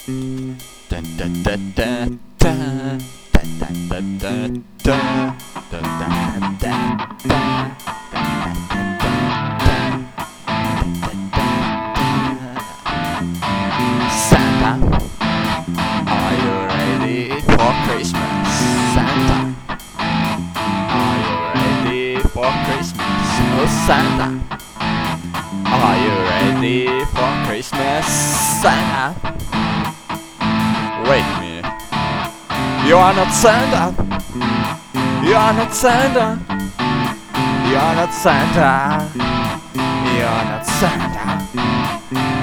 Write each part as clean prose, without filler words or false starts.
Dun, dun, dun, dun, dun. Dun, dun, dun, dun, dun. Dun, dun, dun, dun, dun. Santa, are you ready for Christmas? Santa, are you ready for Christmas? Oh Santa, are you ready for Christmas? Santa, wait a minute. You are not Santa. You are not Santa. You are not Santa. You are not Santa.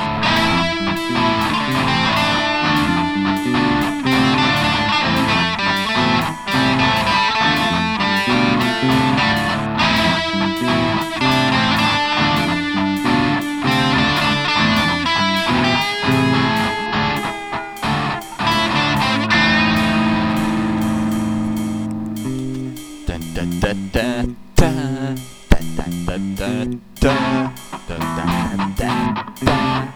Dun dun dun dun dun. Dun dun dun dun dun. Dun dun dun dun dun.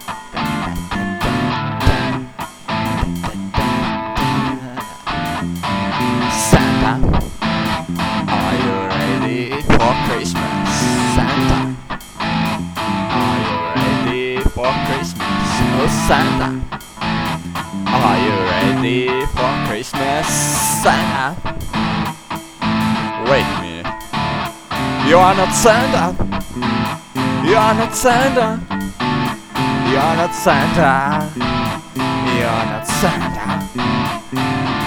Santa, are you ready for Christmas? Santa, are you ready for Christmas? Oh Santa, are you ready for Christmas? Santa, wait a minute. You are not Santa. You are not Santa. You are not Santa. You are not Santa.